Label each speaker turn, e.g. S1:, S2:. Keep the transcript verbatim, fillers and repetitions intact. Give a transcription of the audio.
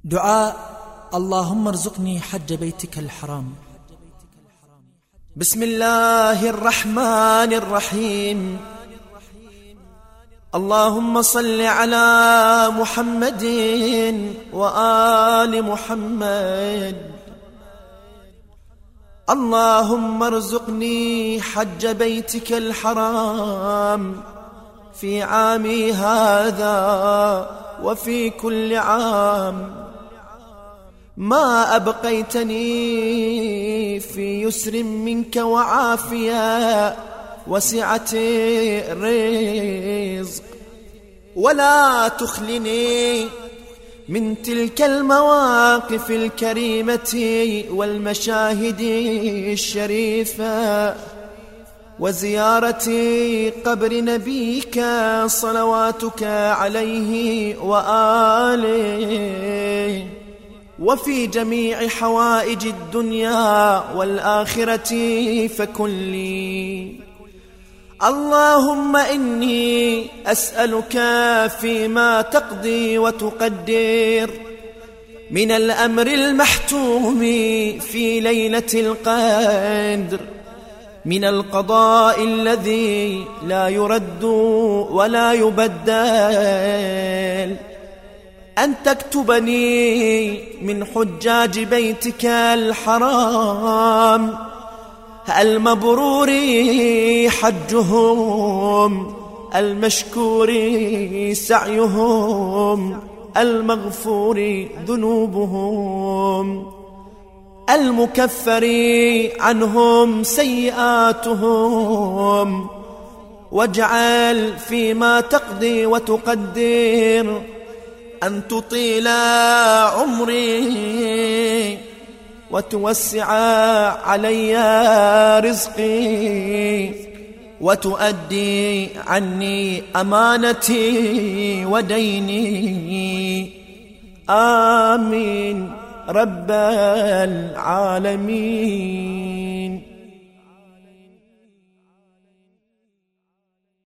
S1: دعاء اللهم ارزقني حج بيتك الحرام.
S2: بسم الله الرحمن الرحيم. اللهم صل على محمد وآل محمد. اللهم ارزقني حج بيتك الحرام في عامي هذا وفي كل عام، ما أبقيتني في يسر منك وعافية وسعة رزق، ولا تخلني من تلك المواقف الكريمة والمشاهد الشريفة وزيارة قبر نبيك صلواتك عليه وآله، وفي جميع حوائج الدنيا والآخرة فكن لي. اللهم إني أسألك فيما تقضي وتقدر من الأمر المحتوم في ليلة القدر، من القضاء الذي لا يرد ولا يبدل، أن تكتبني من حجاج بيتك الحرام المبرور حجهم، المشكور سعيهم، المغفور ذنوبهم، المكفر عنهم سيئاتهم. واجعل فيما تقضي وتقدر أن تطيل عمري وتوسع علي رزقي وتؤدي عني أمانتي وديني. آمين رب العالمين.